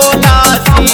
पटोला सी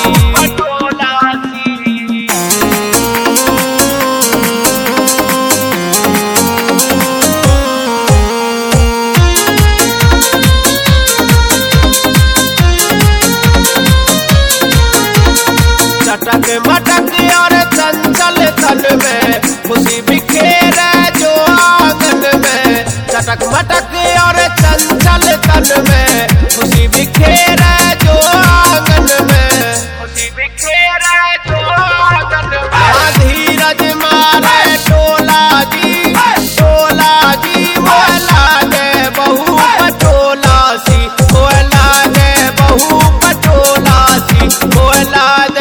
चटक मटक और चंचल तन में खुशी बिखेरे जो आंगन में। चटक मटक और चंचल तन में खुशी बिखेरे जो आंगन में। खुशी बिखेरे जो आंगन में। धीरज मारे टोला जी मोला गे बहू पटोला सी। मोला गे बहू पटोला सी। मोला